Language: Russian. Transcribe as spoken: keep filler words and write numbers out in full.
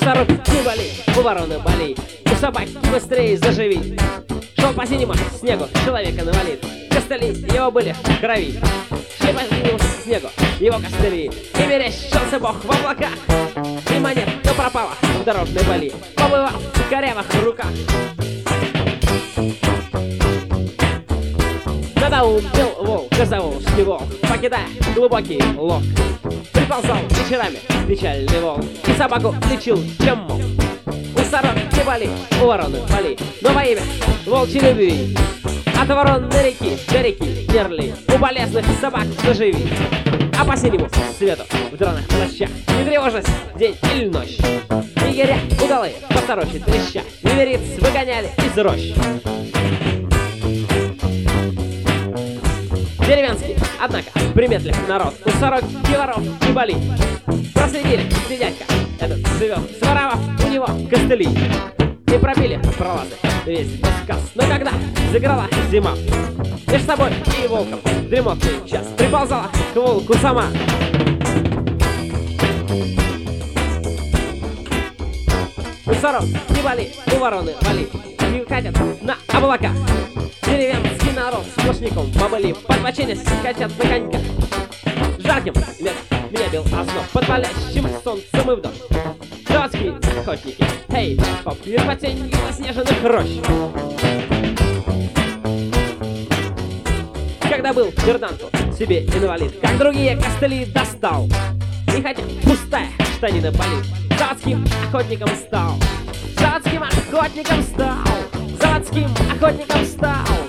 сорок не болей, у вороны болей, у собаки быстрее заживи. Шел по синему снегу, человека навалит, костыли его были в крови. Шли по синему снегу, его костыли, и мерещился Бог в облаках. И монетка пропала в дорожной пыли, побывал в корявых руках. Надоумил волк, заволжский волк, покидая глубокий лог. Приползал вечерами печальный волк и собаку лечил, чем мог. У сорок не боли, у вороны боли, но во имя волчьей любви от воронной реки до реки не рли, у болезных собак заживи. А по синему свету в драных плащах не тревожась день или ночь. Егеря удалые посторочи треща невериц выгоняли из рощ. Деревенский, однако, приметлив народ, у сорок и воров не болит. Проследили, где дядька этот живет, своровав у него костыли. И пробили пролазы весь сказ. Но когда заграла зима, между собой и волком дремотный час приползала к волку сама. У сорок не боли, у вороны боли, и катят на облаках. Деревенский народ сплошняком побыли, подбоченясь скачат на коньках. Жарким летом меня бил озноб, под палящим солнцем и вдох. Заводские охотники, эй, хоп, мир под тенью заснеженных рощ. Когда был Берданту себе инвалид, как другие костыли достал. И хотя пустая штанина болит, заводским охотником стал. Заводским охотником стал. Заводским охотником стал.